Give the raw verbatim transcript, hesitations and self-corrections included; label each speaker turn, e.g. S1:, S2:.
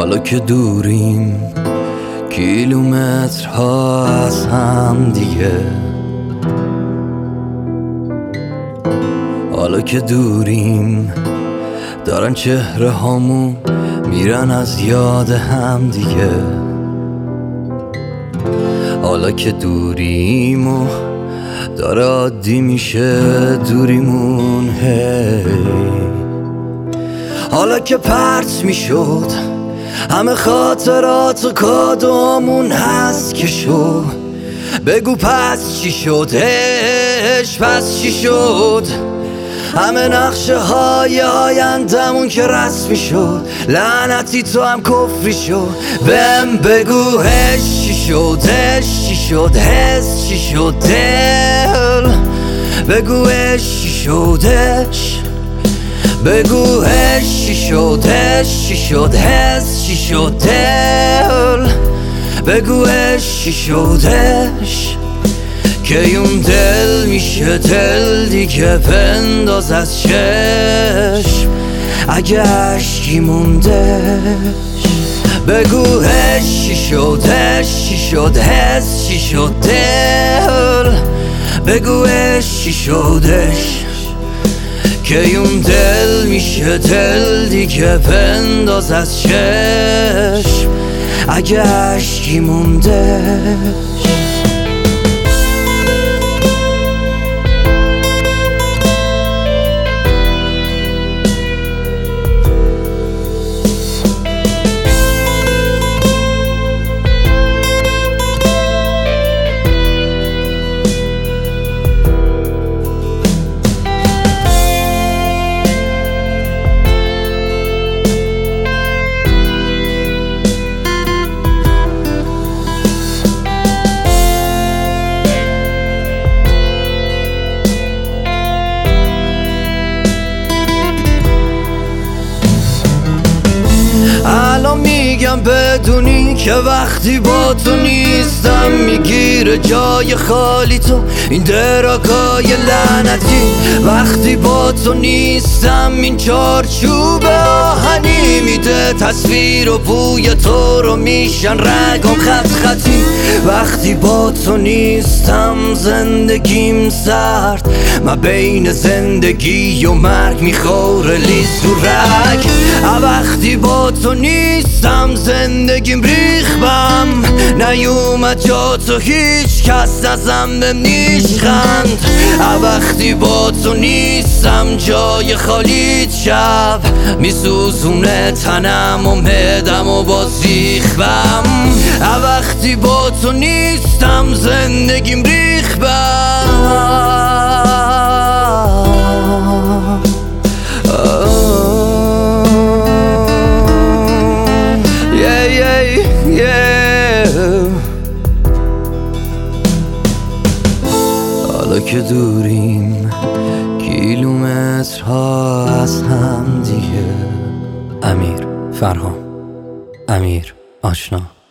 S1: حالا که دوریم کیلومترها از هم دیگه، حالا که دوریم دارن چهره هامون میرن از یاد هم دیگه، حالا که دوریم و داره عادی میشه دوریمون، هی حالا که پرت میشد همه خاطرات و کادومون هست که شد، بگو پس چی شد، هش پس چی شد، همه نقشه های آیندمون که رسمی شد، لعنتی تو هم کفری شد، بهم بگو هش چی شد، هش چی شد، هش چی شد دل، بگو هش چی شد، هش بگو هش چی شد، هش چی شد، هش چی شد دل، بگو هش چی شد، هش که اون دل میشه دل دیگه بنداز از چشم اگه عشقی موندش، بگو هش چی شد، هش چی شد، هش چی شد دل، بگو هش چی شدش که اون دل میشه دل دیگه بنداز از چشم اگه عشقی موندش. الان میگم بدونی که وقتی با تو نیستم میگیره جای خالی تو این دراکای لعنتی، وقتی با تو نیستم این چارچوب آهنی میده تصویر و بوی تو رو میشن رگم خط خطی، وقتی با تو نیستم زندگیم سرد، من بین زندگی و مرگ میخوره لیز و رگ، وقتی با تو نیستم زندگیم ریخ بم، نیومد جا تو هیچ کس ازم بهم نیشخند، وقتی با تو نیستم جای خالی شب میسوزونه تنم و معدم و با سیخ بم، وقتی با تو نیستم زندگیم ریخ بم. حالا که دوریم کیلومترها از هم دیگه. امیر فرهام، امیر آشنا.